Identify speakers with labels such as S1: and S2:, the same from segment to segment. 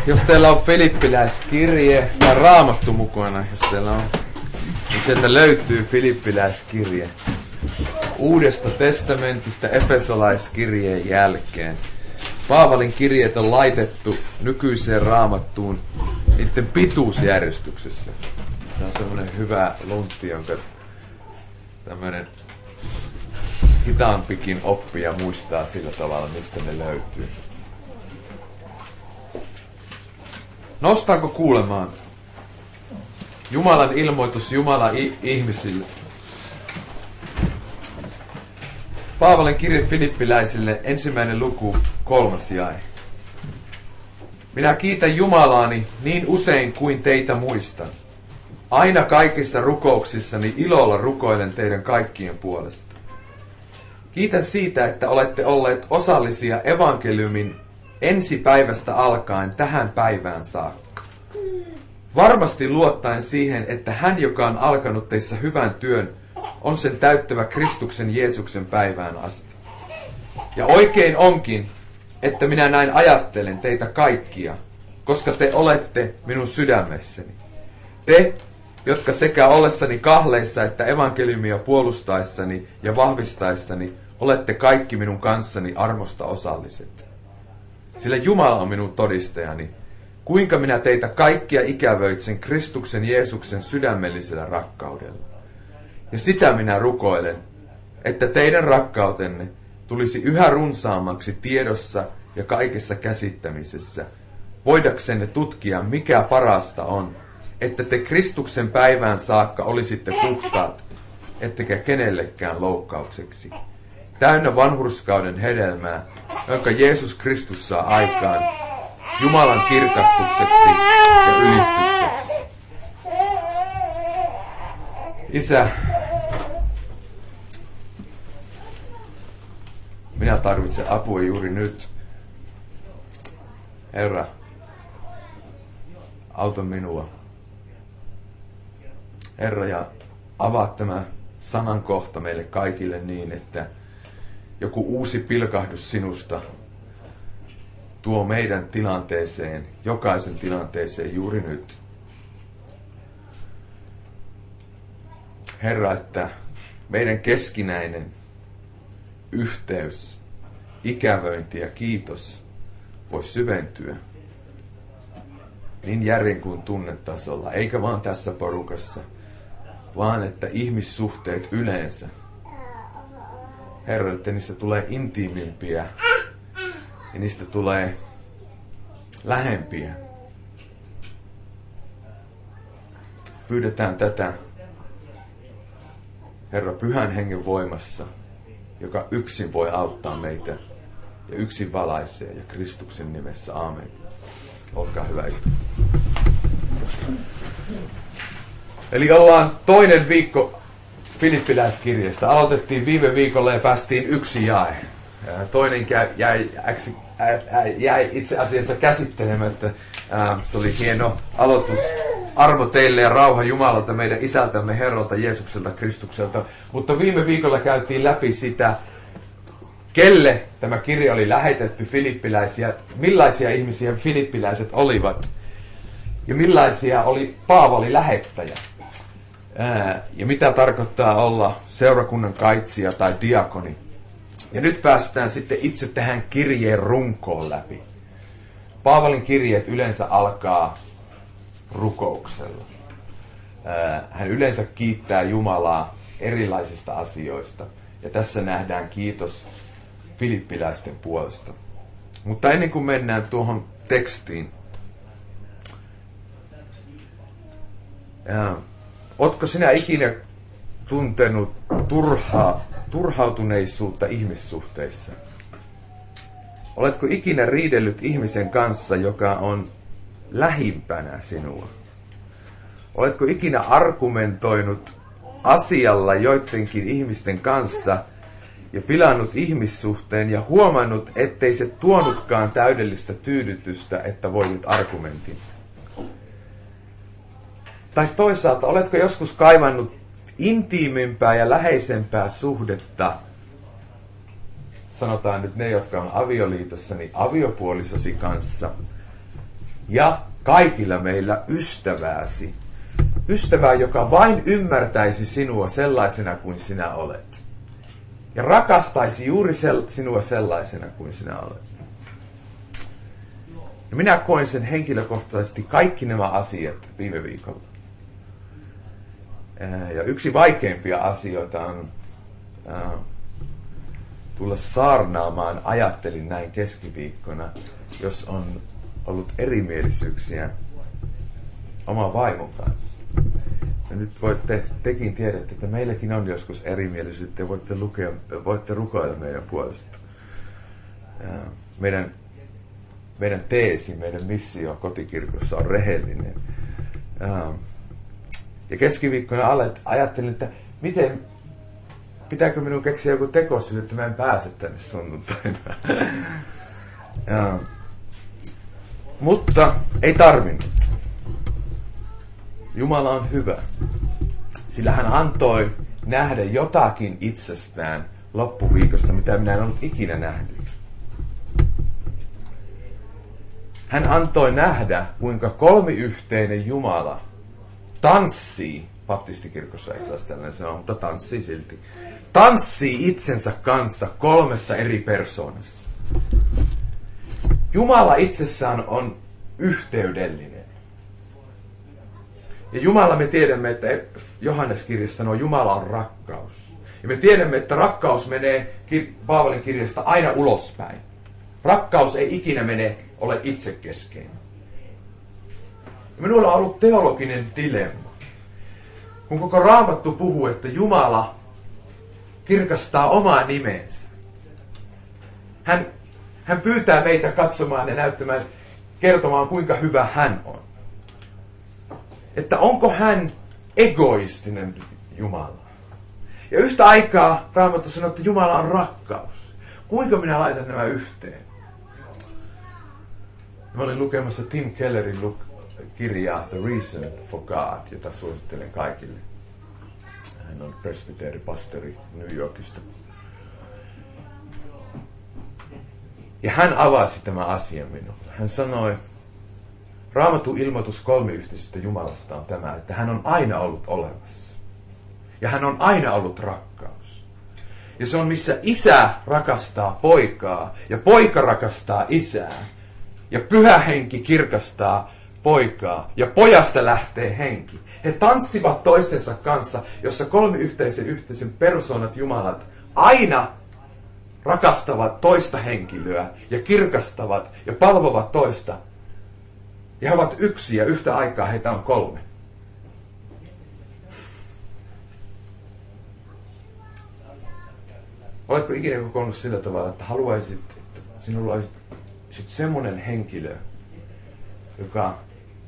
S1: Jos teillä on filippiläiskirje tai raamattu mukana, jos teillä on, niin sieltä löytyy filippiläiskirje Uudesta testamentista Efesolaiskirjeen jälkeen. Paavalin kirjeet on laitettu nykyiseen raamattuun niiden pituusjärjestyksessä. Tämä on semmoinen hyvä luntti, jonka tämmöinen hitaampikin oppija muistaa sillä tavalla, mistä ne löytyy. Nostaako kuulemaan Jumalan ilmoitus Jumalan ihmisille? Paavalin kirje Filippiläisille, 1. luku, 3. jae. Minä kiitän Jumalaani niin usein kuin teitä muistan. Aina kaikissa rukouksissani ilolla rukoilen teidän kaikkien puolesta. Kiitän siitä, että olette olleet osallisia evankeliumin ensipäivästä alkaen tähän päivään saakka. Varmasti luottaen siihen, että hän, joka on alkanut teissä hyvän työn, on sen täyttävä Kristuksen Jeesuksen päivään asti. Ja oikein onkin, että minä näin ajattelen teitä kaikkia, koska te olette minun sydämessäni. Te, jotka sekä ollessani kahleissa että evankeliumia puolustaessani ja vahvistaessani, olette kaikki minun kanssani armosta osalliset. Sillä Jumala on minun todistajani, kuinka minä teitä kaikkia ikävöitsen Kristuksen Jeesuksen sydämellisellä rakkaudella. Ja sitä minä rukoilen, että teidän rakkautenne tulisi yhä runsaammaksi tiedossa ja kaikessa käsittämisessä, voidaksenne tutkia, mikä parasta on, että te Kristuksen päivään saakka olisitte puhtaat, ettekä kenellekään loukkaukseksi. Täynnä vanhurskauden hedelmää, jonka Jeesus Kristus saa aikaan, Jumalan kirkastukseksi ja ylistykseksi. Isä, minä tarvitsen apua juuri nyt. Herra, auta minua. Herra, ja avaa tämä sanan kohta meille kaikille niin, että joku uusi pilkahdus sinusta tuo meidän tilanteeseen, jokaisen tilanteeseen juuri nyt. Herra, että meidän keskinäinen yhteys, ikävöinti ja kiitos voi syventyä niin järjen kuin tunnetasolla, eikä vaan tässä porukassa, vaan että ihmissuhteet yleensä, Herra, että niistä tulee intiimimpiä ja niistä tulee lähempiä. Pyydetään tätä, Herra, Pyhän Hengen voimassa, joka yksin voi auttaa meitä ja yksin valaisee, ja Kristuksen nimessä. Aamen. Olkaa hyvä. Eli ollaan toinen viikko Filippiläiskirjeestä. Aloitettiin viime viikolla ja päästiin 1 jae. Toinen jäi itse asiassa käsittelemättä. Se oli hieno aloitus. Armo teille ja rauha Jumalalta, meidän Isältämme, Herralta, Jeesukselta, Kristukselta. Mutta viime viikolla käytiin läpi sitä, kelle tämä kirja oli lähetetty, filippiläisiä, millaisia ihmisiä filippiläiset olivat ja millaisia oli Paavali lähettäjä. Ja mitä tarkoittaa olla seurakunnan kaitsija tai diakoni. Ja nyt päästään sitten itse tähän kirjeen runkoon läpi. Paavalin kirjeet yleensä alkaa rukouksella. Hän yleensä kiittää Jumalaa erilaisista asioista. Ja tässä nähdään kiitos filippiläisten puolesta. Mutta ennen kuin mennään tuohon tekstiin. Ootko sinä ikinä tuntenut turhautuneisuutta ihmissuhteissa? Oletko ikinä riidellyt ihmisen kanssa, joka on lähimpänä sinua? Oletko ikinä argumentoinut asialla joidenkin ihmisten kanssa ja pilannut ihmissuhteen ja huomannut, ettei se tuonutkaan täydellistä tyydytystä, että voitit argumentin? Tai toisaalta, oletko joskus kaivannut intiimimpää ja läheisempää suhdetta, sanotaan nyt ne, jotka on avioliitossa, niin aviopuolisasi kanssa, ja kaikilla meillä ystävääsi. Ystävää, joka vain ymmärtäisi sinua sellaisena kuin sinä olet. Ja rakastaisi juuri sinua sellaisena kuin sinä olet. Ja minä koin sen henkilökohtaisesti kaikki nämä asiat viime viikolla. Ja yksi vaikeimpia asioita on tulla saarnaamaan, ajattelin näin keskiviikkona, jos on ollut erimielisyyksiä oman vaimon kanssa. Ja nyt tekin tiedätte, että meilläkin on joskus erimielisyyttä ja voitte rukoilla meidän puolesta. Meidän teesi, meidän missio kotikirkossa on rehellinen. Ja keskiviikkona ajattelin, että pitääkö minun keksiä joku tekosyy, että mä en pääse tänne sunnuntaina. Mutta ei tarvinnut. Jumala on hyvä, sillä hän antoi nähdä jotakin itsestään loppuviikosta, mitä minä en ollut ikinä nähnyt. Hän antoi nähdä, kuinka kolmiyhteinen Jumala tanssii, baptistikirkossa ei saa tällainen sanoa, mutta tanssii silti, tanssii itsensä kanssa 3 eri persoonassa. Jumala itsessään on yhteydellinen. Ja Jumala, me tiedämme, että Johannes-kirjassa sanoo, Jumala on rakkaus. Ja me tiedämme, että rakkaus menee Paavalin kirjasta aina ulospäin. Rakkaus ei ikinä ole itsekeskeinen. Ja minulla on ollut teologinen dilemma. Kun koko Raamattu puhuu, että Jumala kirkastaa omaa nimensä. Hän pyytää meitä katsomaan ja näyttämään, kertomaan kuinka hyvä hän on. Että onko hän egoistinen Jumala. Ja yhtä aikaa Raamattu sanoo, että Jumala on rakkaus. Kuinka minä laitan nämä yhteen? Mä olin lukemassa Tim Kellerin kirjaa The Reason for God, jota suosittelen kaikille. Hän on presbyteeripastori New Yorkista. Ja hän avasi tämä asia minulle. Hän sanoi, Raamatun ilmoitus kolmiyhteisestä Jumalasta on tämä, että hän on aina ollut olemassa. Ja hän on aina ollut rakkaus. Ja se on missä isä rakastaa poikaa ja poika rakastaa isää. Ja pyhä henki kirkastaa poikaa ja pojasta lähtee henki. He tanssivat toistensa kanssa, jossa kolmiyhteisen persoonat Jumalat aina rakastavat toista henkilöä ja kirkastavat ja palvovat toista. Ja he ovat yksi ja yhtä aikaa heitä on 3. Oletko ikinä kokonut sillä tavalla, että haluaisit, että sinulla olisi semmoinen henkilö, joka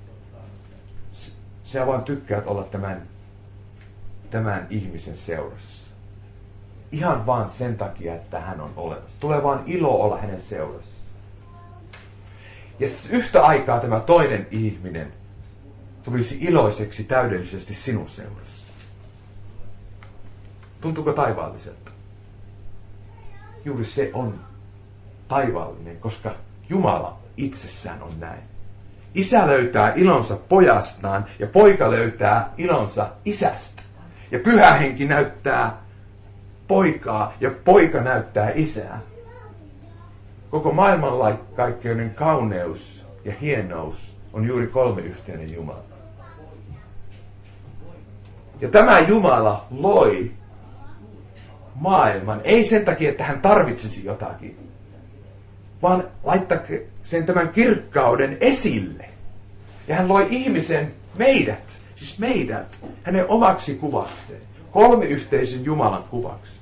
S1: sinä vaan tykkäät olla tämän ihmisen seurassa. Ihan vaan sen takia, että hän on olemassa. Tulee vaan ilo olla hänen seurassa. Ja yhtä aikaa tämä toinen ihminen tulisi iloiseksi täydellisesti sinun seurassa. Tuntuuko taivaalliselta? Juuri se on taivaallinen, koska Jumala itsessään on näin. Isä löytää ilonsa pojastaan ja poika löytää ilonsa isästä. Ja pyhä henki näyttää poikaa ja poika näyttää isää. Koko maailmankaikkeuden kauneus ja hienous on juuri kolmiyhteinen Jumala. Ja tämä Jumala loi maailman, ei sen takia, että hän tarvitsisi jotakin, vaan laittaa sen tämän kirkkauden esille. Ja hän loi ihmisen, meidät, hänen omaksi kuvakseen, kolmiyhteisen Jumalan kuvaksi.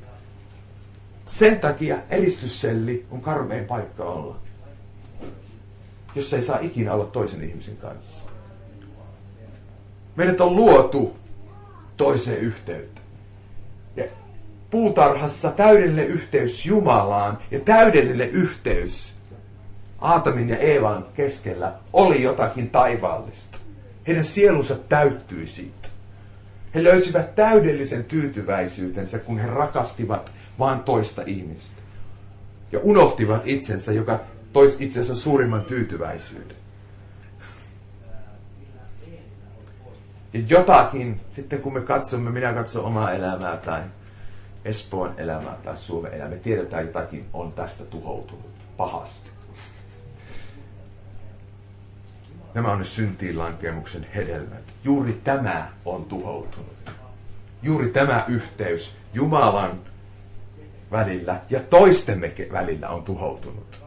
S1: Sen takia eristysselli on karmein paikka olla, jos ei saa ikinä olla toisen ihmisen kanssa. Meidät on luotu toiseen yhteyteen. Ja puutarhassa täydellinen yhteys Jumalaan ja täydellinen yhteys Aatamin ja Eevan keskellä oli jotakin taivaallista. Heidän sielunsa täyttyi siitä. He löysivät täydellisen tyytyväisyytensä, kun he rakastivat vain toista ihmistä. Ja unohtivat itsensä, joka toisi itsensä suurimman tyytyväisyyden. Ja jotakin, sitten kun me katsomme, minä katson omaa elämää tai Espoon elämää tai Suomen elämää, me tiedetään jotakin on tästä tuhoutunut pahasti. Nämä on ne syntiinlankemuksen hedelmät. Juuri tämä on tuhoutunut. Juuri tämä yhteys Jumalan välillä ja toistemme välillä on tuhoutunut.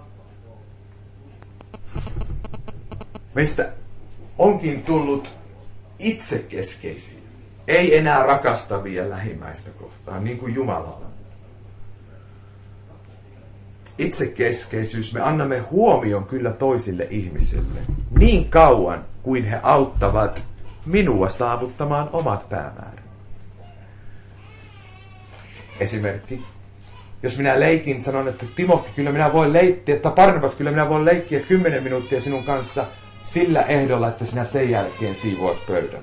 S1: Meistä onkin tullut itsekeskeisiä, ei enää rakastavia lähimmäistä kohtaan, niin kuin Jumalalla. Itsekeskeisyys, me annamme huomion kyllä toisille ihmisille, niin kauan kuin he auttavat minua saavuttamaan omat päämäärät. Esimerkki. Jos minä leikin, sanon, että Timothy, kyllä minä voin leikkiä, että Barnabas, kyllä minä voin leikkiä 10 minuuttia sinun kanssa sillä ehdolla, että sinä sen jälkeen siivoat pöydän.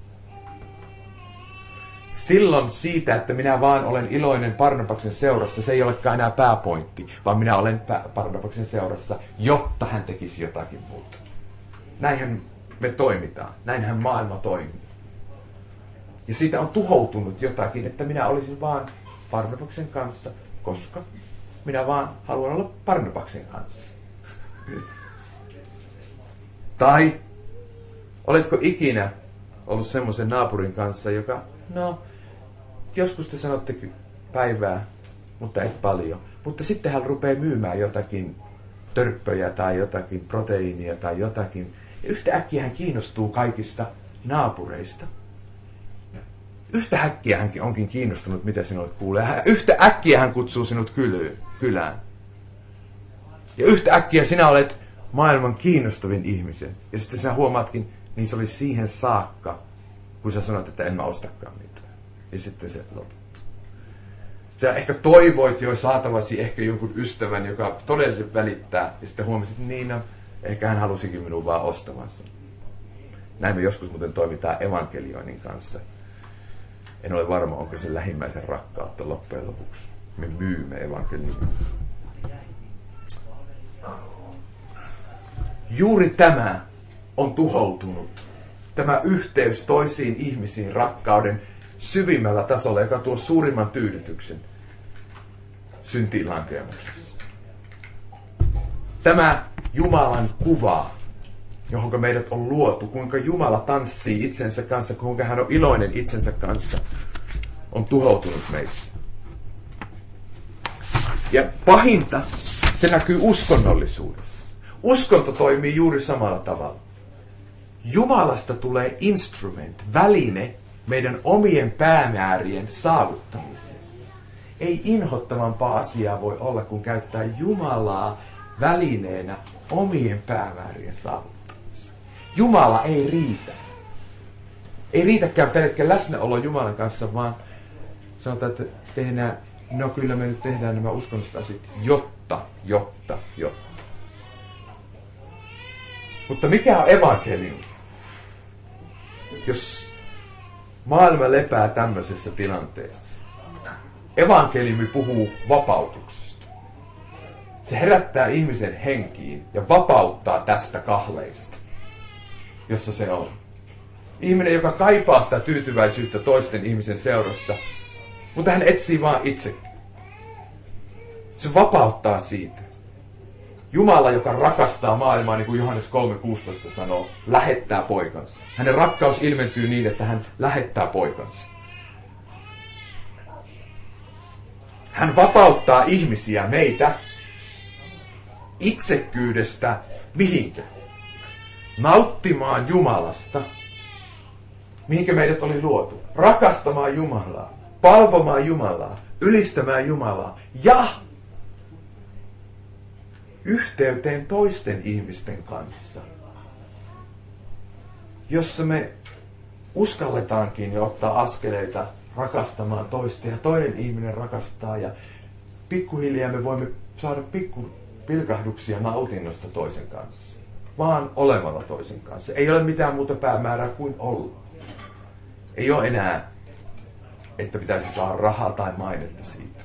S1: Silloin siitä, että minä vaan olen iloinen Barnabaksen seurassa, se ei olekaan enää pääpointti, vaan minä olen Barnabaksen seurassa, jotta hän tekisi jotakin muuta. Näinhän me toimitaan, näinhän maailma toimii. Ja siitä on tuhoutunut jotakin, että minä olisin vaan Barnabaksen kanssa, koska minä vaan haluan olla Barnabaksen kanssa. Tai oletko ikinä ollut semmoisen naapurin kanssa, joka, joskus te sanotte päivää, mutta et paljon. Mutta sitten hän rupeaa myymään jotakin törppöjä tai jotakin proteiinia tai jotakin. Ja yhtäkkiä hän kiinnostuu kaikista naapureista. Yhtä äkkiä hänkin onkin kiinnostunut, mitä sinulle kuulee. Yhtä äkkiä hän kutsuu sinut kylään. Ja yhtä äkkiä sinä olet maailman kiinnostavin ihmisen. Ja sitten sinä huomaatkin, niin se oli siihen saakka, kun sä sanoit, että en mä ostakaan mitään. Ja sitten se loputtu. Sä ehkä toivoit jo saatavasi ehkä jonkun ystävän, joka todella välittää. Ja sitten huomasit, että ehkä hän halusikin minun vaan ostamansa. Näin me joskus muuten toimitaan evankelioinnin kanssa. En ole varma, onko se lähimmäisen rakkautta loppujen lopuksi. Me myymme evankeliumia. Juuri tämä on tuhoutunut. Tämä yhteys toisiin ihmisiin rakkauden syvimmällä tasolla, joka tuo suurimman tyydytyksen syntiinlankemuksessa. Tämä Jumalan kuva, johon meidät on luotu, kuinka Jumala tanssii itsensä kanssa, kuinka hän on iloinen itsensä kanssa, on tuhoutunut meissä. Ja pahinta, se näkyy uskonnollisuudessa. Uskonto toimii juuri samalla tavalla. Jumalasta tulee instrument, väline meidän omien päämäärien saavuttamiseen. Ei inhottavampaa asiaa voi olla, kun käyttää Jumalaa välineenä omien päämäärien saavuttamiseen. Jumala ei riitä. Ei riitäkään pelkkä läsnäolo Jumalan kanssa, vaan sanotaan, että tehdään, kyllä me nyt tehdään nämä uskonnolliset asiat, jotta. Mutta mikä on evankeliumi? Jos maailma lepää tämmöisessä tilanteessa, evankeliumi puhuu vapautuksesta. Se herättää ihmisen henkiin ja vapauttaa tästä kahleista, jossa se on. Ihminen, joka kaipaa sitä tyytyväisyyttä toisten ihmisen seurassa, mutta hän etsii vaan itse. Se vapauttaa siitä. Jumala, joka rakastaa maailmaa, niin kuin Johannes 3:16 sanoo, lähettää poikansa. Hänen rakkaus ilmentyy niin, että hän lähettää poikansa. Hän vapauttaa ihmisiä, meitä, itsekkyydestä mihinkä? Nauttimaan Jumalasta, mihinkä meidät oli luotu. Rakastamaan Jumalaa, palvomaan Jumalaa, ylistämään Jumalaa ja yhteyteen toisten ihmisten kanssa, jossa me uskalletaankin jo ottaa askeleita rakastamaan toista ja toinen ihminen rakastaa ja pikkuhiljaa me voimme saada pilkahduksia nautinnosta toisen kanssa, vaan olemalla toisen kanssa. Ei ole mitään muuta päämäärää kuin olla. Ei ole enää, että pitäisi saada rahaa tai mainetta siitä.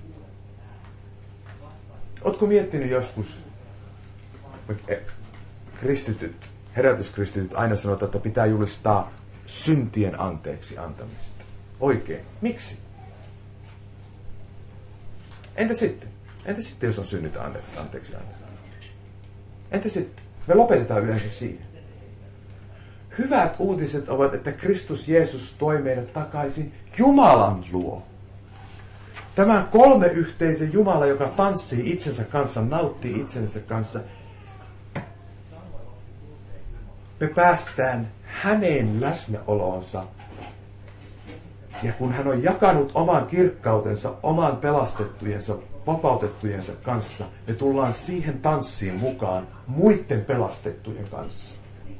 S1: Ootko miettinyt joskus, kristityt, herätyskristityt aina sanotaan, että pitää julistaa syntien anteeksi antamista. Oikein. Miksi? Entä sitten? Entä sitten, jos on synnit anteeksi antamista? Entä sitten? Me lopetetaan yleensä siihen. Hyvät uutiset ovat, että Kristus Jeesus toi meidät takaisin Jumalan luo. Tämä kolmeyhteisen Jumala, joka tanssii itsensä kanssa, nauttii itsensä kanssa. Me päästään hänen läsnäolonsa. Ja kun hän on jakanut oman kirkkautensa, oman pelastettujensa, vapautettujensa kanssa, me tullaan siihen tanssiin mukaan muiden pelastettujen kanssa.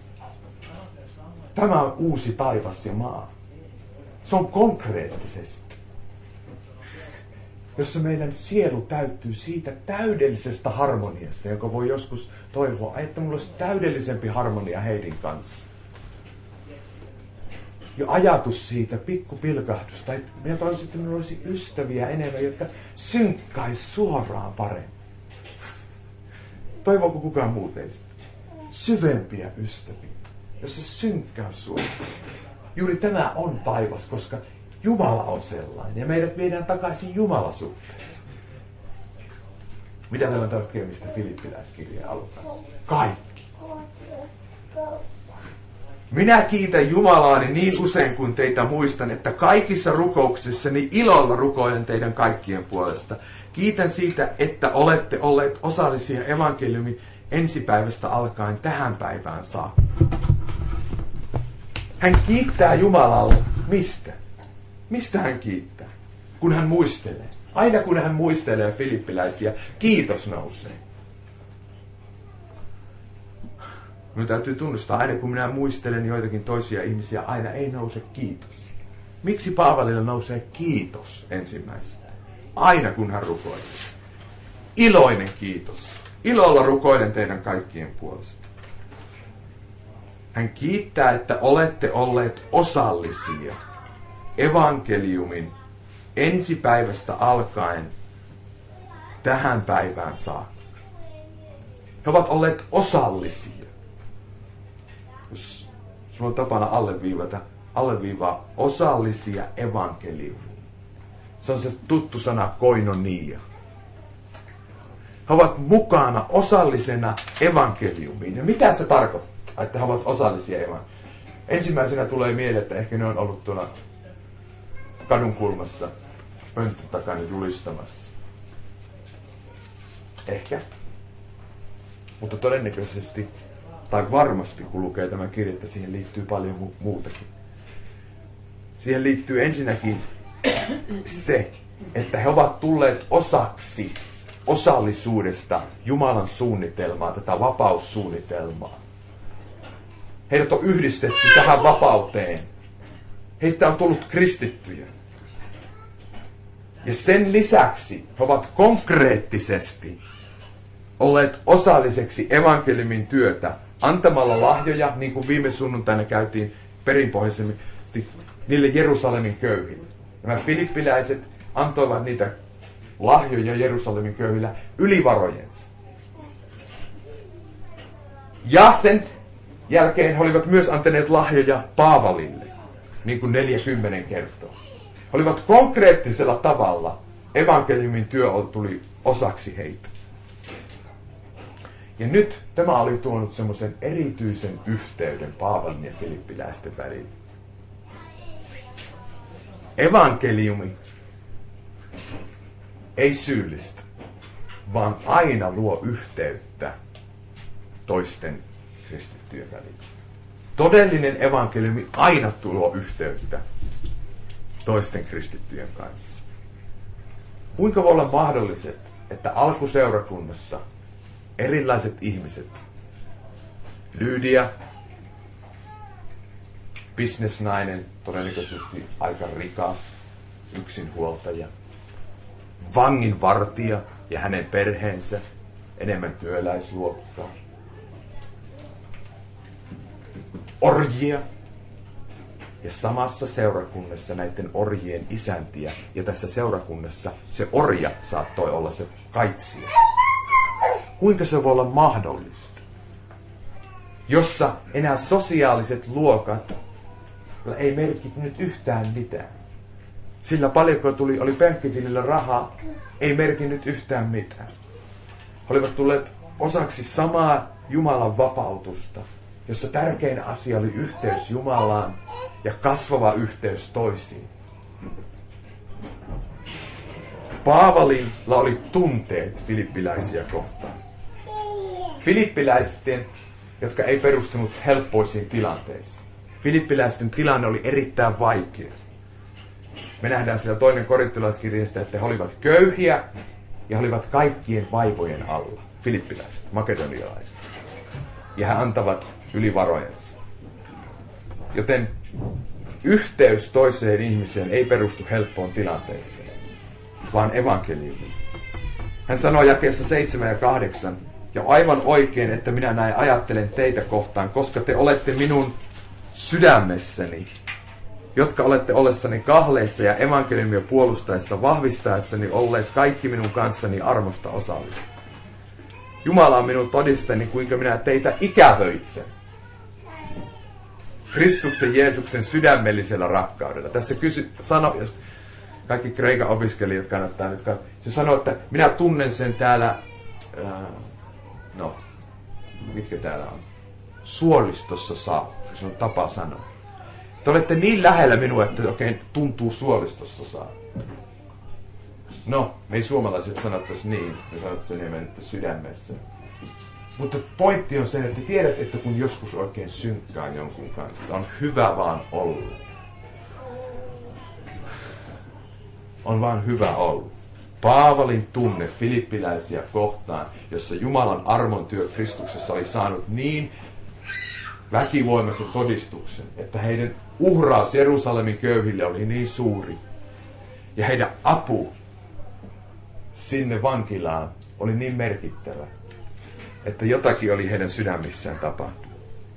S1: Tämä on uusi taivas ja maa. Se on konkreettisesti. Jossa meidän sielu täyttyy siitä täydellisestä harmoniasta, joka voi joskus toivoa, että minulla olisi täydellisempi harmonia heidän kanssa. Ja ajatus siitä, pikkupilkahdusta, että minä toivoisin, että minulla olisi ystäviä enemmän, jotka synkkaisi suoraan paremmin. Toivoako kukaan muu teistä? Syvempiä ystäviä, jossa synkkäys suoraan. Juuri tämä on taivas, koska Jumala on sellainen, ja meidät viedään takaisin Jumalasuhteeseen. Mitä meillä on tekemistä Filippiläiskirjeen alkuun? Kaikki. Minä kiitän Jumalaani niin usein kuin teitä muistan, että kaikissa rukouksissani ilolla rukoilen teidän kaikkien puolesta. Kiitän siitä, että olette olleet osallisia evankeliumin ensipäivästä alkaen tähän päivään saakka. Hän kiittää Jumalalle. Mistä? Mistä hän kiittää? Kun hän muistelee. Aina kun hän muistelee filippiläisiä, kiitos nousee. Minun täytyy tunnustaa, aina kun minä muistelen joitakin toisia ihmisiä, aina ei nouse kiitos. Miksi Paavalilla nousee kiitos ensimmäisenä? Aina kun hän rukoilee. Iloinen kiitos. Ilolla rukoilen teidän kaikkien puolesta. Hän kiittää, että olette olleet osallisia evankeliumin ensipäivästä alkaen tähän päivään saakka. He ovat olleet osallisia. Jos sulla on tapana alleviivaa osallisia evankeliumiin. Se on se tuttu sana koinonia. He ovat mukana osallisena evankeliumiin. Ja mitä se tarkoittaa, että he ovat osallisia evankeliumiin? Ensimmäisenä tulee mieleen, että ehkä ne on ollut tuolla kadun kulmassa pönttön takana julistamassa. Ehkä. Mutta todennäköisesti, tai varmasti kun lukee tämän kirjan, että siihen liittyy paljon muutakin. Siihen liittyy ensinnäkin se, että he ovat tulleet osaksi osallisuudesta Jumalan suunnitelmaa, tätä vapaussuunnitelmaa. Heidät on yhdistetty tähän vapauteen. Heistä on tullut kristittyjä. Ja sen lisäksi he ovat konkreettisesti olleet osalliseksi evankeliumin työtä antamalla lahjoja, niin kuin viime sunnuntaina käytiin perinpohjaisesti niille Jerusalemin köyhille. Nämä filippiläiset antoivat niitä lahjoja Jerusalemin köyhillä ylivarojensa. Ja sen jälkeen he olivat myös antaneet lahjoja Paavalille, niin kuin 40 kertoo. He olivat konkreettisella tavalla, evankeliumin työ tuli osaksi heitä. Ja nyt tämä oli tuonut semmoisen erityisen yhteyden Paavalin ja filippiläisten välillä. Evankeliumi ei syyllistä, vaan aina luo yhteyttä toisten kristittyjen välillä. Todellinen evankeliumi aina tuo yhteyttä toisten kristittyjen kanssa. Kuinka voi olla mahdolliset, että alkuseurakunnassa erilaiset ihmiset, Lydia, bisnesnainen, todennäköisesti aika rikas, yksinhuoltaja, vanginvartija ja hänen perheensä, enemmän työläisluokkaa, orjia ja samassa seurakunnassa näiden orjien isäntiä, ja tässä seurakunnassa se orja saattoi olla se kaitsija. Kuinka se voi olla mahdollista, jossa enää sosiaaliset luokat ei merkinnyt yhtään mitään. Sillä paljonko oli pankkitilillä rahaa, ei merkinnyt yhtään mitään. He olivat tulleet osaksi samaa Jumalan vapautusta, jossa tärkein asia oli yhteys Jumalaan ja kasvava yhteys toisiin. Paavalilla oli tunteet filippiläisiä kohtaan. Filippiläisten, jotka ei perustunut helppoisiin tilanteisiin. Filippiläisten tilanne oli erittäin vaikea. Me nähdään siellä 2. korintolaiskirjasta, että he olivat köyhiä ja he olivat kaikkien vaivojen alla. Filippiläiset, makedonialaiset. Ja he antavat yli varojensa. Joten yhteys toiseen ihmiseen ei perustu helppoon tilanteeseen, vaan evankeliumiin. Hän sanoo jakeessa 7 ja 8, ja aivan oikein, että minä näin ajattelen teitä kohtaan, koska te olette minun sydämessäni, jotka olette ollessani kahleissa ja evankeliumia puolustaessa, vahvistaessani olleet kaikki minun kanssani armosta osalliset. Jumala on minun todistani, kuinka minä teitä ikävöitsen. Kristuksen Jeesuksen sydämellisellä rakkaudella. Tässä jos kaikki kreikan opiskelijat kannattaa nyt se sanoo, että minä tunnen sen täällä, mitkä täällä on? Suolistossa saakka. Se on tapa sanoa. Te olette niin lähellä minua, että oikein tuntuu suolistossa saakka. No, me ei suomalaiset sanottaisi niin. Me sanottaisiin enemmän, että sydämessä. Mutta pointti on se, että tiedät, että kun joskus oikein synkkää jonkun kanssa, on hyvä vaan olla. On vaan hyvä olla. Paavalin tunne filippiläisiä kohtaan, jossa Jumalan armon työ Kristuksessa oli saanut niin väkivoimaisen todistuksen, että heidän uhraus Jerusalemin köyhille oli niin suuri. Ja heidän apu sinne vankilaan oli niin merkittävä, että jotakin oli heidän sydämissään tapahtunut.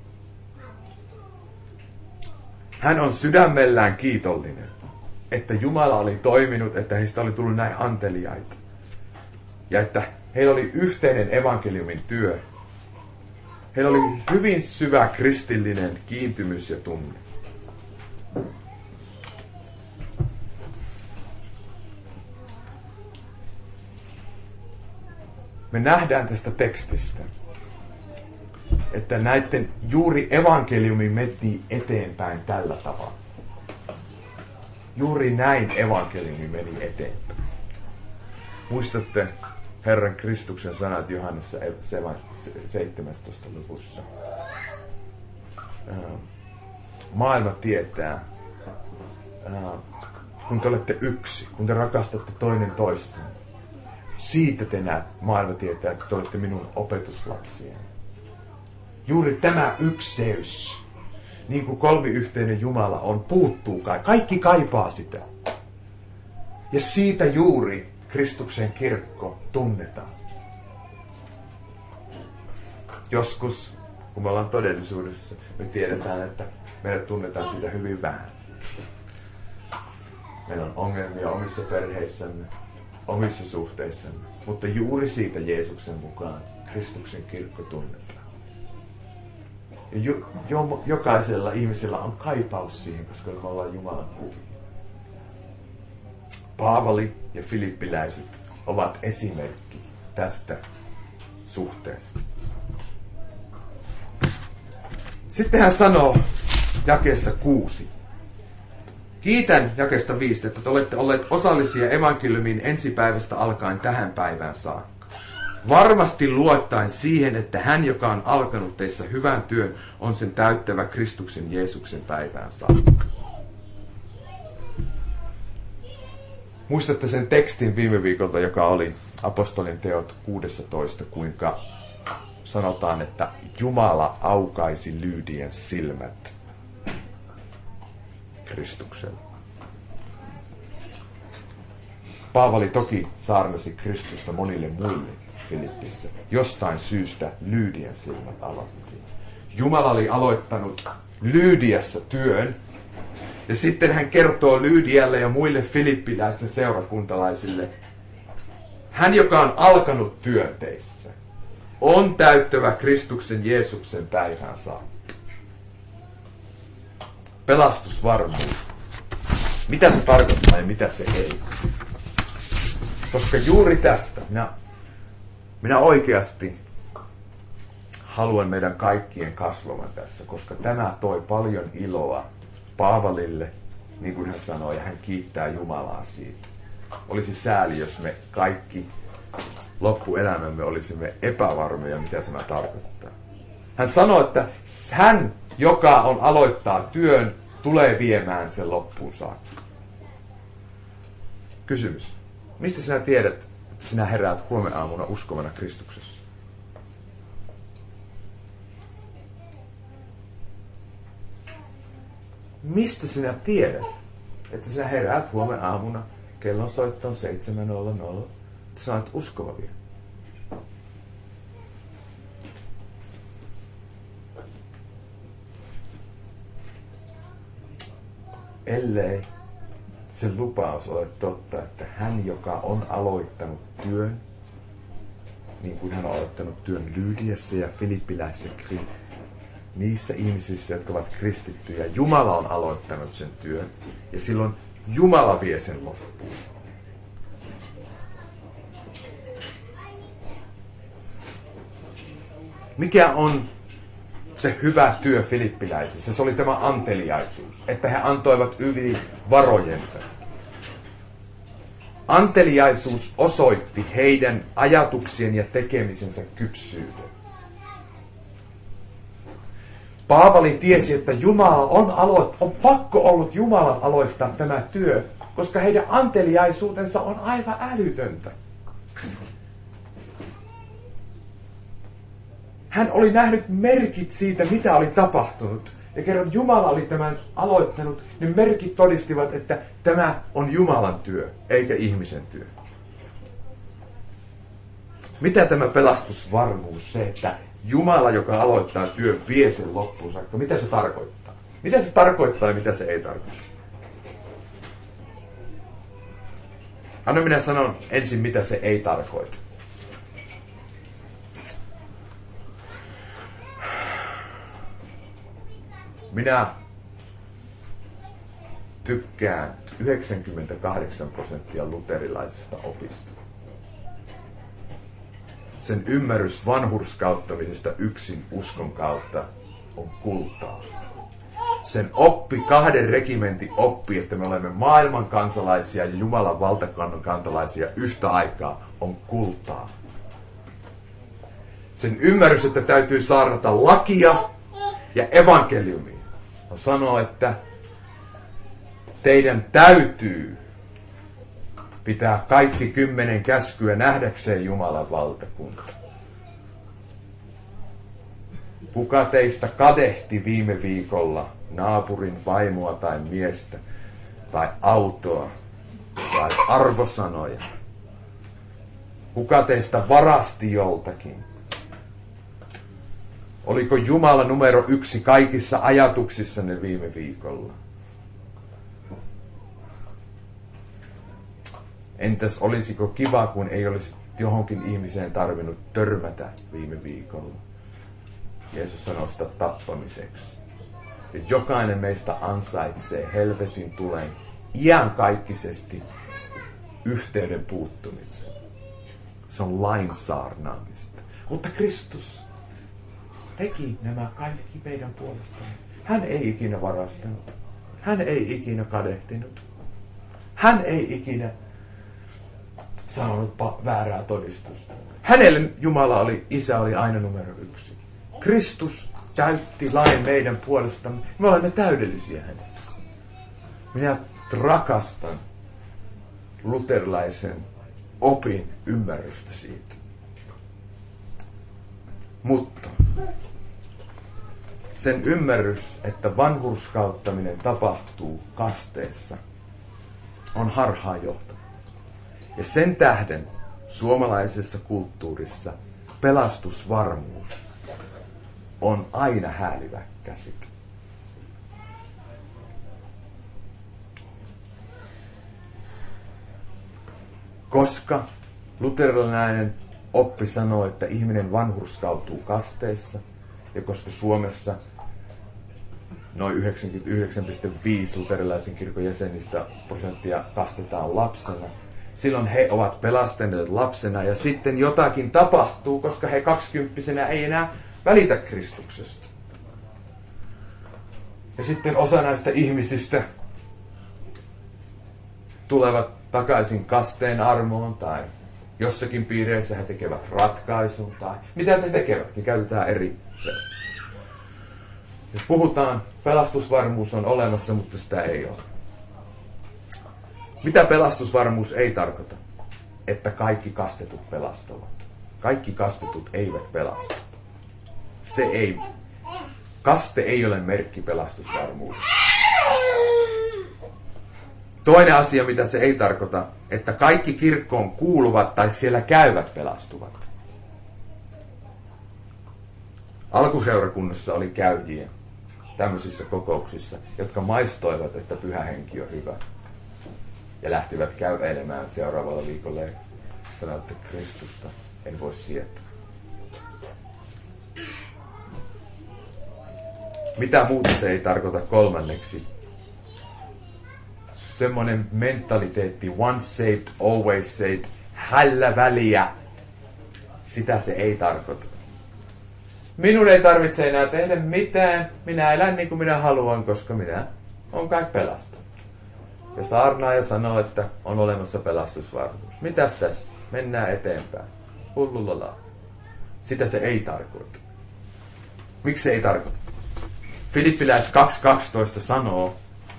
S1: Hän on sydämellään kiitollinen, että Jumala oli toiminut, että heistä oli tullut näin anteliaita. Ja että heillä oli yhteinen evankeliumin työ. Heillä oli hyvin syvä kristillinen kiintymys ja tunne. Me nähdään tästä tekstistä, että näiden juuri evankeliumi meni eteenpäin tällä tavalla. Juuri näin evankeliumi meni eteenpäin. Muistatte Herran Kristuksen sanat Johannessa 17. luvussa. Maailma tietää, kun te olette yksi, kun te rakastatte toinen toista. Siitä maailma tietää, että te olette minun opetuslapsia. Juuri tämä ykseys, niin kuin kolmiyhteinen Jumala on, puuttuu kai. Kaikki kaipaa sitä. Ja siitä juuri Kristuksen kirkko tunnetaan. Joskus, kun me ollaan todellisuudessa, me tiedetään, että meidät tunnetaan siitä hyvin vähän. Meillä on ongelmia omissa perheissämme, omissa suhteissamme, mutta juuri siitä Jeesuksen mukaan Kristuksen kirkko tunnetaan. Ja jokaisella ihmisellä on kaipaus siihen, koska me ollaan Jumalan kuvia. Paavali ja filippiläiset ovat esimerkki tästä suhteesta. Sitten hän sanoo jakeessa 6. Kiitän jakeesta 5, että te olette olleet osallisia evankeliumin ensipäivästä alkaen tähän päivään saakka. Varmasti luottaen siihen, että hän, joka on alkanut teissä hyvän työn, on sen täyttävä Kristuksen Jeesuksen päivään saakka. Muistatte sen tekstin viime viikolta, joka oli Apostolien teot 16, kuinka sanotaan, että Jumala aukaisi Lydian silmät Kristukselle. Paavali toki saarnasi Kristusta monille muille Filippissä. Jostain syystä Lydian silmät avattiin. Jumala oli aloittanut Lydiassa työn. Ja sitten hän kertoo Lydialle ja muille filippiläisten seurakuntalaisille. Hän, joka on alkanut työn teissä, on täyttävä Kristuksen Jeesuksen päivään saakka. pelastusvarmuus. Mitä se tarkoittaa ja mitä se ei? Koska juuri tästä minä oikeasti haluan meidän kaikkien kasvavan tässä, koska tämä toi paljon iloa Paavalille, niin kuin hän sanoi, ja hän kiittää Jumalaa siitä. Olisi sääli, jos me kaikki loppuelämämme olisimme epävarmoja, mitä tämä tarkoittaa. Hän sanoi, että hän, joka on aloittaa työn, tulee viemään sen loppuun saakka. Kysymys. Mistä sinä tiedät, että sinä heräät huomenaamuna uskovana Kristuksessa? Mistä sinä tiedät, että sinä heräät huomenaamuna kellon soittoon 7.00, että sä olet uskova vielä? Ellei se lupaus ole totta, että hän, joka on aloittanut työn, niin kuin hän on aloittanut työn Lyydiassa ja Filippiläisissä, niissä ihmisissä, jotka ovat kristittyjä, Jumala on aloittanut sen työn, ja silloin Jumala vie sen loppuun. Mikä on se hyvä työ filippiläisissä? Se oli tämä anteliaisuus, että he antoivat yli varojensa. Anteliaisuus osoitti heidän ajatuksien ja tekemisensä kypsyyden. Paavali tiesi, että Jumala on pakko ollut Jumalan aloittaa tämä työ, koska heidän anteliaisuutensa on aivan älytöntä. Hän oli nähnyt merkit siitä, mitä oli tapahtunut. Ja kerran Jumala oli tämän aloittanut, niin merkit todistivat, että tämä on Jumalan työ, eikä ihmisen työ. Mitä tämä pelastusvarmuus, se, että Jumala, joka aloittaa työn, vie sen loppuun saakka, mitä se tarkoittaa? Mitä se tarkoittaa ja mitä se ei tarkoita? Anna minä sanon ensin, mitä se ei tarkoita. Minä tykkään 98% luterilaisesta opista. Sen ymmärrys vanhurskauttamisesta yksin uskon kautta on kultaa. Sen oppi, 2 regimentin oppi, että me olemme maailman kansalaisia ja Jumalan valtakunnan kansalaisia yhtä aikaa, on kultaa. Sen ymmärrys, että täytyy saarnata lakia ja evankeliumia. On sanoa, että teidän täytyy pitää kaikki 10 käskyä nähdäkseen Jumalan valtakunta. Kuka teistä kadehti viime viikolla naapurin vaimoa tai miestä tai autoa tai arvosanoja? Kuka teistä varasti joltakin? Oliko Jumala numero 1 kaikissa ajatuksissanne viime viikolla? Entäs olisiko kiva, kun ei olisi johonkin ihmiseen tarvinnut törmätä viime viikolla? Jeesus sanoi sitä tappamiseksi. Ja jokainen meistä ansaitsee helvetin tulen iankaikkisesti yhteyden puuttumisen. Se on lain saarnaamista. Mutta Kristus teki nämä kaikki meidän puolestamme. Hän ei ikinä varastanut. Hän ei ikinä kadehtinut. Hän ei ikinä sanonut väärää todistusta. Hänelle Jumala Isä oli aina numero 1. Kristus täytti lain meidän puolestamme. Me olemme täydellisiä hänessä. Minä rakastan luterilaisen opin ymmärrystä siitä. Mutta sen ymmärrys, että vanhurskauttaminen tapahtuu kasteessa, on harhaanjohtava. Ja sen tähden suomalaisessa kulttuurissa pelastusvarmuus on aina häälivä käsite. Koska luterilainen oppi sanoo, että ihminen vanhurskautuu kasteessa, ja koska Suomessa noin 99,5 luterilaisen kirkon jäsenistä prosenttia kastetaan lapsena. Silloin he ovat pelastaneet lapsena ja sitten jotakin tapahtuu, koska he 20-vuotiaana ei enää välitä Kristuksesta. Ja sitten osa näistä ihmisistä tulevat takaisin kasteen armoon tai jossakin piireissä he tekevät ratkaisun tai mitä he tekevätkin, käytetään eri. Jos puhutaan, pelastusvarmuus on olemassa, mutta sitä ei ole. Mitä pelastusvarmuus ei tarkoita? Että kaikki kastetut pelastuvat. Kaikki kastetut eivät pelastu. Se ei. Kaste ei ole merkki pelastusvarmuudesta. Toinen asia, mitä se ei tarkoita, että kaikki kirkkoon kuuluvat tai siellä käyvät pelastuvat. Alkuseurakunnassa oli käyjiä tämmöisissä kokouksissa, jotka maistoivat, että Pyhä Henki on hyvä. Ja lähtivät kävelemään seuraavalla viikolla ja sanoivat, että Kristusta en voi sietää. Mitä muuta se ei tarkoita kolmanneksi? Semmoinen mentaliteetti, once saved, always saved, hällä väliä. Sitä se ei tarkoita. Minun ei tarvitse enää tehdä mitään. Minä elän niin kuin minä haluan, koska minä olen kai pelastunut. Ja saarnaaja sanoo, että on olemassa pelastusvarmuus. Mitäs tässä? Mennään eteenpäin. Hullulala. Sitä se ei tarkoita. Miksi se ei tarkoita? Filippiläis 2.12 sanoo,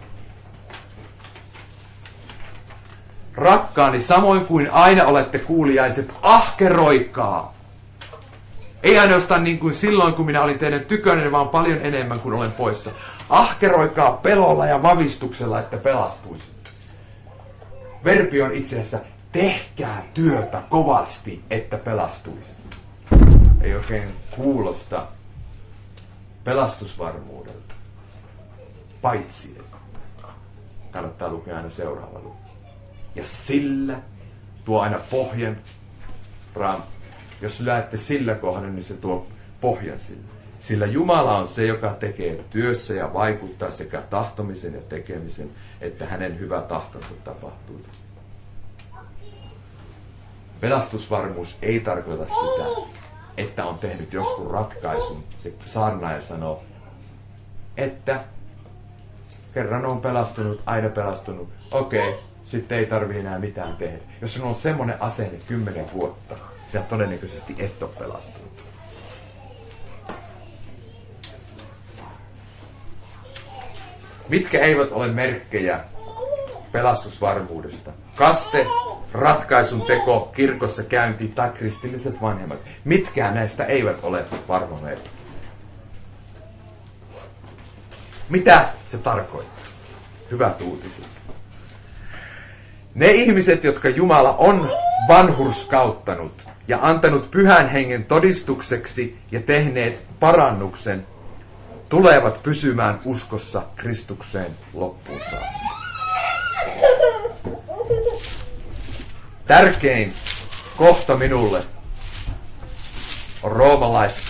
S1: rakkaani, samoin kuin aina olette kuuliaiset, ahkeroikaa. Ei ainoastaan niin kuin silloin, kun minä olin teidän tykönne, vaan paljon enemmän, kun olen poissa. Ahkeroikaa pelolla ja vavistuksella, että pelastuisitte. Verbi on itse asiassa, tehkää työtä kovasti, että pelastuisitte. Ei oikein kuulosta pelastusvarmuudelta. Paitsi, että kannattaa lukea aina seuraava luku. Ja sillä tuo aina pohjan. Jos lyötte sillä kohdan, niin se tuo pohjan sille. Sillä Jumala on se, joka tekee työssä ja vaikuttaa sekä tahtomisen ja tekemisen, että hänen hyvä tahtonsa tapahtuu. Pelastusvarmuus ei tarkoita sitä, että on tehnyt joskus ratkaisun. Ja saarnaaja sanoo, että kerran on pelastunut, aina pelastunut. Okei, sitten ei tarvitse enää mitään tehdä. Jos sinulla on semmoinen asenne 10 vuotta, sinä todennäköisesti et ole pelastunut. Mitkä eivät ole merkkejä pelastusvarmuudesta? Kaste, ratkaisun teko, kirkossa käynti tai kristilliset vanhemmat. Mitkään näistä eivät ole varma merkki. Mitä se tarkoittaa? Hyvät uutiset. Ne ihmiset, jotka Jumala on vanhurskauttanut ja antanut Pyhän Hengen todistukseksi ja tehneet parannuksen, tulevat pysymään uskossa Kristukseen loppuun saakka. Tärkein kohta minulle on Roomalais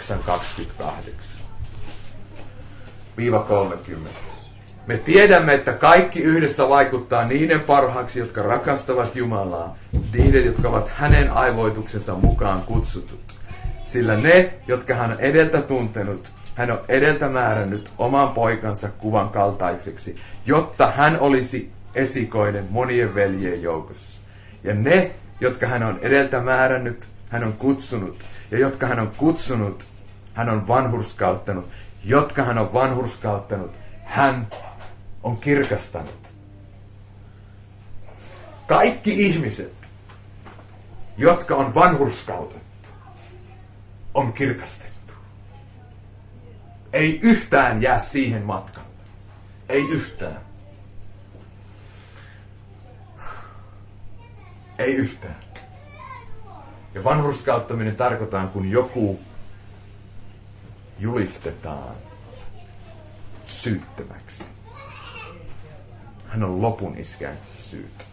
S1: 8.28-30. Me tiedämme, että kaikki yhdessä vaikuttaa niiden parhaaksi, jotka rakastavat Jumalaa, niiden, jotka ovat hänen aivoituksensa mukaan kutsutut. Sillä ne, jotka hän on edeltä tuntenut, hän on edeltä määrännyt oman poikansa kuvan kaltaiseksi, jotta hän olisi esikoinen monien veljien joukossa. Ja ne, jotka hän on edeltä määrännyt, hän on kutsunut. Ja jotka hän on kutsunut, hän on vanhurskauttanut. Jotka hän on vanhurskauttanut, hän on kirkastanut. Kaikki ihmiset, jotka on vanhurskautettu, on kirkastettu. Ei yhtään jää siihen matkalle. Ei yhtään. Ei yhtään. Ja vanhurskauttaminen tarkoittaa, kun joku julistetaan syyttömäksi. Hän on lopun iskänsä syyt.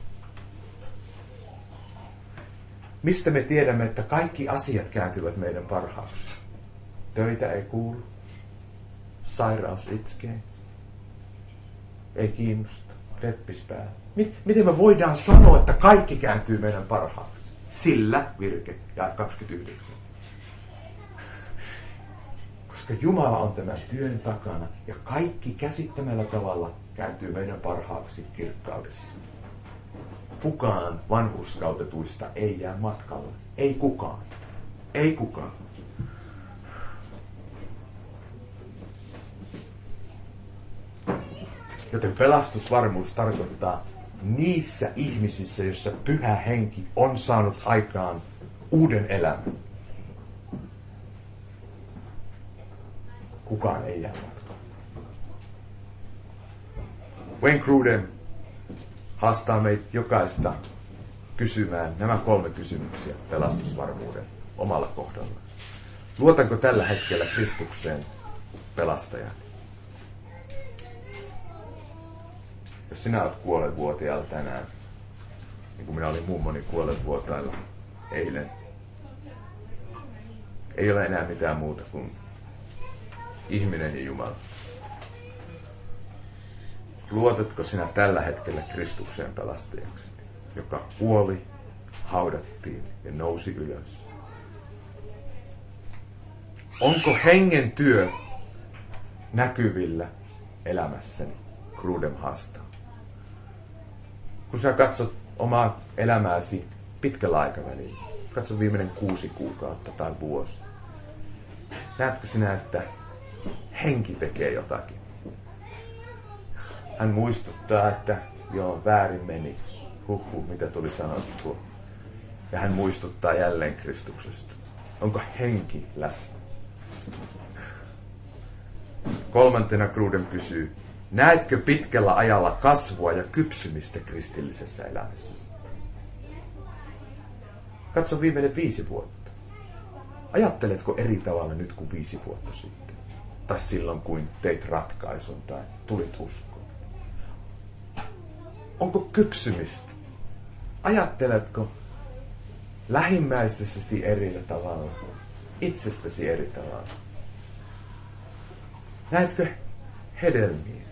S1: Mistä me tiedämme, että kaikki asiat kääntyvät meidän parhaaksi? Töitä ei kuulu. sairaus itkee. Ei kiinnosta. Reppis päällä. Miten me voidaan sanoa, että kaikki kääntyy meidän parhaaksi? Sillä virke, ja 29. Koska Jumala on tämän työn takana, ja kaikki käsittämällä tavalla kääntyy meidän parhaaksi kirkkaudessa. Kukaan vanhurskautetuista ei jää matkalle. Ei kukaan. Ei kukaan. Joten pelastusvarmuus tarkoittaa niissä ihmisissä, joissa Pyhä Henki on saanut aikaan uuden elämän. Kukaan ei jää matkaan. Wayne Grudem haastaa meitä jokaista kysymään nämä 3 kysymyksiä pelastusvarmuuden omalla kohdalla. Luotanko tällä hetkellä Kristukseen pelastajaan? Jos sinä olet kuollevuotiaalla tänään, niin kuin minä olin mummoni kuollevuotailla eilen, ei ole enää mitään muuta kuin ihminen ja Jumala. Luotatko sinä tällä hetkellä Kristukseen pelastajaksi, joka kuoli, haudattiin ja nousi ylös? Onko hengen työ näkyvillä elämässäni? Grudem haastaa. Kun sä katsot omaa elämääsi pitkällä aikavälillä, katso viimeinen 6 kuukautta tai vuosi, näetkö sinä, että henki tekee jotakin? Hän muistuttaa, että joo, väärin meni. Mitä tuli sanottua. Ja hän muistuttaa jälleen Kristuksesta. Onko henki läsnä? 3. Grudem kysyy, näetkö pitkällä ajalla kasvua ja kypsymistä kristillisessä elämässäsi? Katso viimeinen 5 vuotta. Ajatteletko eri tavalla nyt kuin 5 vuotta sitten? Tai silloin, kun teit ratkaisun tai tulit uskoon? Onko kypsymistä? Ajatteletko lähimmäistäsi eri tavalla? Itsestäsi eri tavalla? Näetkö hedelmiä?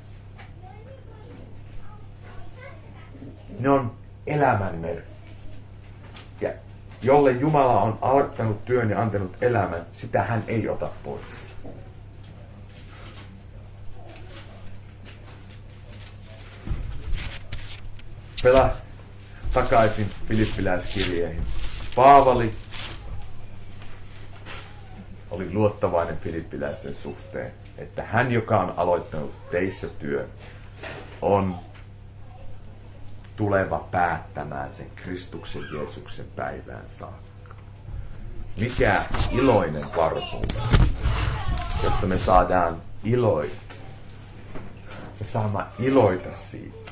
S1: Ne on elämän merkki. Ja jolle Jumala on aloittanut työn ja antanut elämän, sitä hän ei ota pois. Pelaa takaisin Filippiläiskirjeihin. Paavali oli luottavainen filippiläisten suhteen, että hän, joka on aloittanut teissä työn, on tuleva päättämään sen Kristuksen Jeesuksen päivään saakka. Mikä iloinen varmuus, josta me saadaan iloita. Me saamme iloita siitä.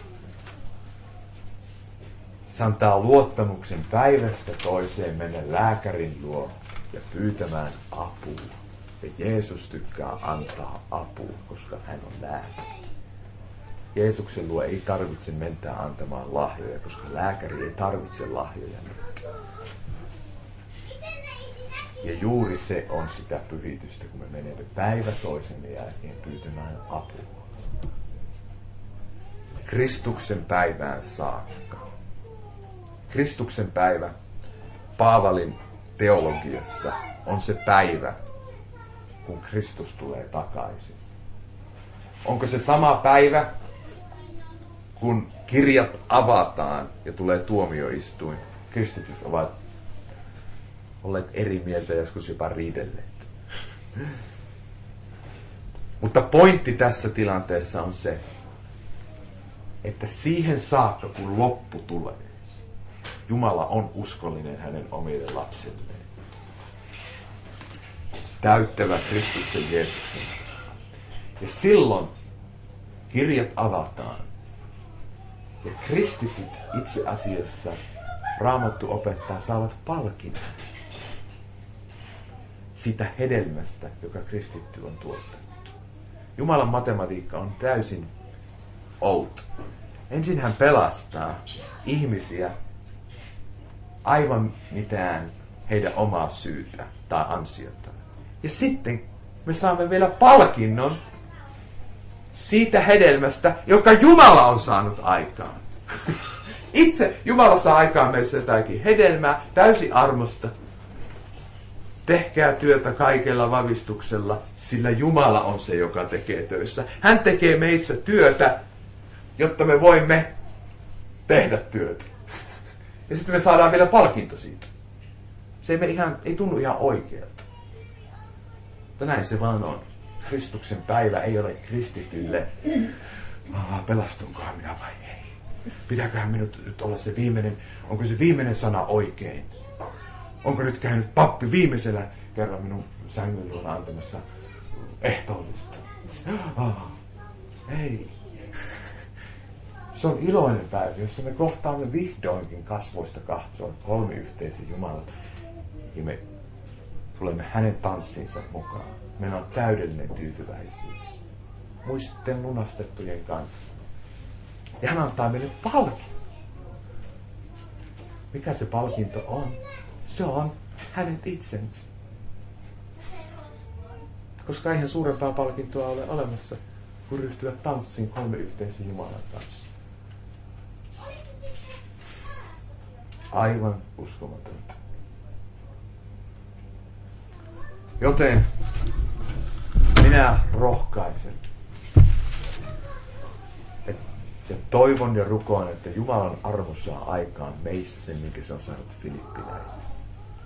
S1: Se antaa luottamuksen päivästä toiseen mennä lääkärin luo ja pyytämään apua. Ja Jeesus tykkää antaa apua, koska hän on lääkäri. Jeesuksen luo ei tarvitse mennä antamaan lahjoja, koska lääkäri ei tarvitse lahjoja. Ja juuri se on sitä pyhitystä, kun me menemme päivä toisen jälkeen pyytämään apua. Kristuksen päivään saakka. Kristuksen päivä Paavalin teologiassa on se päivä, kun Kristus tulee takaisin. Onko se sama päivä, kun kirjat avataan ja tulee tuomioistuin? Kristityt ovat olleet eri mieltä, joskus jopa riidelleet. Mutta pointti tässä tilanteessa on se, että siihen saakka, kun loppu tulee, Jumala on uskollinen hänen omille lapsilleen. Täyttävä Kristuksen Jeesuksen. Ja silloin kirjat avataan. Ja kristityt itse asiassa, Raamattu opettaa, saavat palkinnon siitä hedelmästä, joka kristitty on tuottanut. Jumalan matematiikka on täysin out. Ensin hän pelastaa ihmisiä aivan mitään heidän omaa syytä tai ansiota. Ja sitten me saamme vielä palkinnon siitä hedelmästä, joka Jumala on saanut aikaan. Itse Jumala saa aikaan meissä jotakin hedelmää, täysin armosta. Tehkää työtä kaikella vavistuksella, sillä Jumala on se, joka tekee töissä. Hän tekee meissä työtä, jotta me voimme tehdä työtä. Ja sitten me saadaan vielä palkinto siitä. Se ei tunnu ihan oikealta. Mutta näin se vaan on. Kristuksen päivä ei ole kristitylle. Pelastunkohan minä vai ei? Pitääköhän minut nyt olla se viimeinen, onko se viimeinen sana oikein? Onko nyt käynyt pappi viimeisellä kerran minun sängyn luona antamassa ehtoollista? Ei. Se on iloinen päivä, jossa me kohtaamme vihdoinkin kasvoista katsoen kolmiyhteisen Jumalan. Ja me tulemme hänen tanssinsa mukaan. Meillä on täydellinen tyytyväisyys. Muisten lunastettujen kanssa. Ja hän antaa meille palkinto. Mikä se palkinto on? Se on hänet itsensä. Koska eihän suurempaa palkintoa ole olemassa, kuin ryhtyä tanssiin kolmiyhteisen Jumalan kanssa. Aivan uskomatonta. Joten minä rohkaisen ja toivon ja rukoan, että Jumalan armo saa aikaan meissä sen, minkä se on saanut filippiläisissä.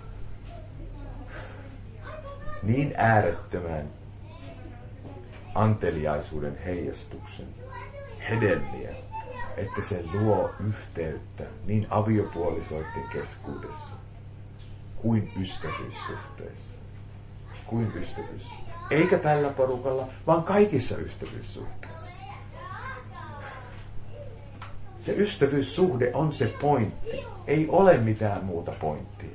S1: Niin äärettömän anteliaisuuden heijastuksen hedelmiä, että se luo yhteyttä niin aviopuolisoiden keskuudessa kuin ystävyyssuhteessa. Eikä tällä porukalla, vaan kaikissa ystävyyssuhteissa. Se ystävyyssuhde on se pointti. Ei ole mitään muuta pointtia.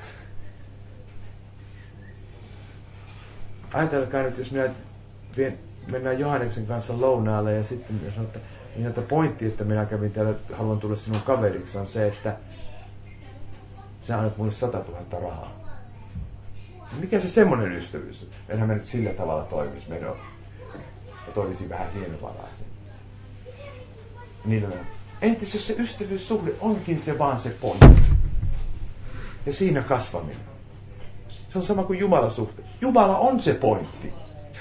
S1: Ajatelkaa nyt, jos mennään Johanneksen kanssa lounaalle ja sitten sanon, että pointti, että minä kävin täällä, haluan tulla sinun kaveriksi, on se, että sä annat mulle 100 000 rahaa. Mikä se semmoinen ystävyys on? Enhän mä nyt sillä tavalla toimisi. Mä toimisin vähän hienovaraisen. Niin on. Entäs jos se ystävyyssuhde onkin se vaan se pointti? Ja siinä kasvaminen. Se on sama kuin Jumalan suhde. Jumala on se pointti.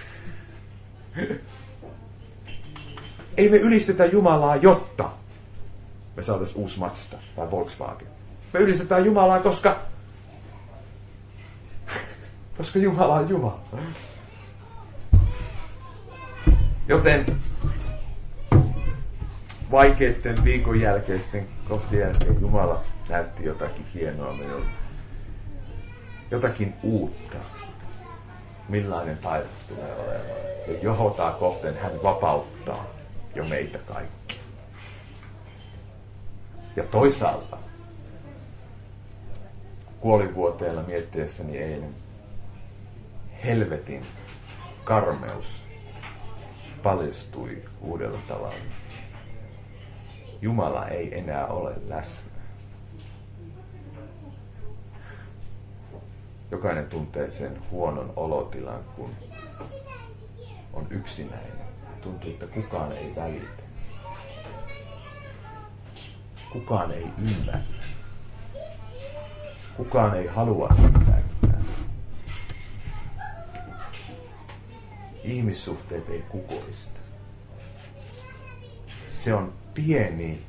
S1: Ei me ylistetä Jumalaa, jotta me saataisiin uusi Mazda tai Volkswagen. Me ylistetään Jumalaa, koska Jumala on Jumala. Joten vaikeiden viikon jälkeisten kohtien jälkeen Jumala näytti jotakin hienoa minulle. Jotakin uutta. Millainen taivas tulee olemaan. Ja johotaa kohteen hän vapauttaa jo meitä kaikki. Ja toisaalta kuolinvuoteella miettiessäni eilen helvetin karmeus paljastui uudella tavalla. Jumala ei enää ole läsnä. Jokainen tuntee sen huonon olotilan, kun on yksinäinen. Tuntuu, että kukaan ei välitä. Kukaan ei ymmärrä. Kukaan ei halua ymmärtää. Ihmissuhteet ei kukoista. Se on pieni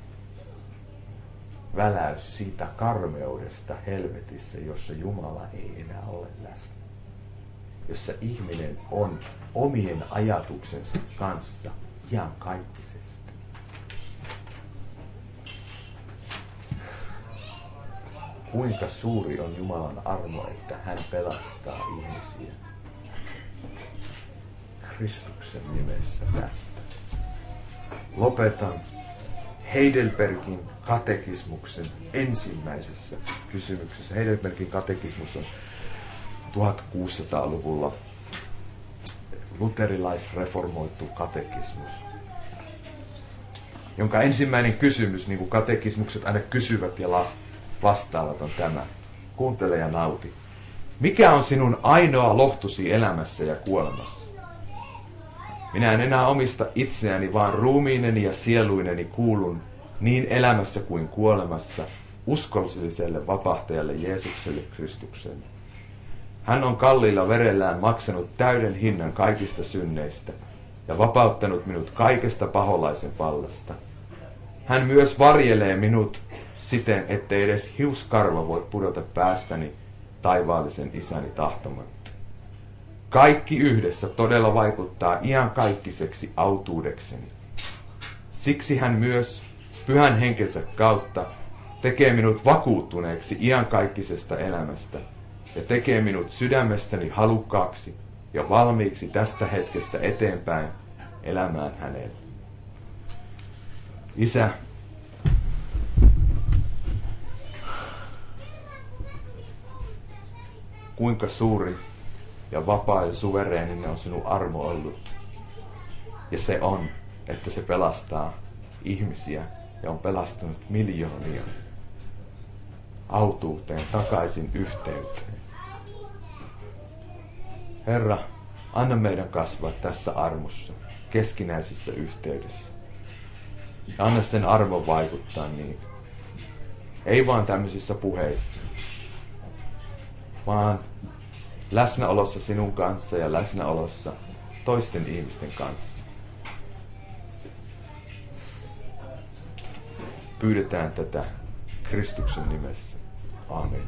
S1: väläys siitä karmeudesta helvetissä, jossa Jumala ei enää ole läsnä. Jossa ihminen on omien ajatuksensa kanssa iankaikkisesti. Kuinka suuri on Jumalan armo, että hän pelastaa ihmisiä. Kristuksen nimessä tästä. Lopetan Heidelbergin katekismuksen ensimmäisessä kysymyksessä. Heidelbergin katekismus on 1600-luvulla luterilaisreformoitu katekismus, jonka ensimmäinen kysymys, niin kuin katekismukset aina kysyvät ja vastaavat, on tämä. Kuuntele ja nauti. Mikä on sinun ainoa lohtusi elämässä ja kuolemassa? Minä en enää omista itseäni, vaan ruumiineni ja sieluineni kuulun niin elämässä kuin kuolemassa uskolliselle vapahtajalle Jeesukselle Kristukselle. Hän on kalliilla verellään maksanut täyden hinnan kaikista synneistä ja vapauttanut minut kaikesta paholaisen vallasta. Hän myös varjelee minut siten, ettei edes hiuskarva voi pudota päästäni taivaallisen isäni tahtomatta. Kaikki yhdessä todella vaikuttaa iankaikkiseksi autuudekseni. Siksi hän myös pyhän henkensä kautta tekee minut vakuuttuneeksi iankaikkisesta elämästä ja tekee minut sydämestäni halukkaaksi ja valmiiksi tästä hetkestä eteenpäin elämään hänelle. Isä, kuinka suuri ja vapaa ja suvereeninen on sinun armo ollut. Ja se on, että se pelastaa ihmisiä ja on pelastanut miljoonia autuuteen, takaisin yhteyteen. Herra, anna meidän kasvaa tässä armossa, keskinäisessä yhteydessä. Ja anna sen arvon vaikuttaa niin. Ei vaan tämmöisissä puheissa, vaan läsnäolossa sinun kanssa ja läsnäolossa toisten ihmisten kanssa. Pyydetään tätä Kristuksen nimessä. Amen.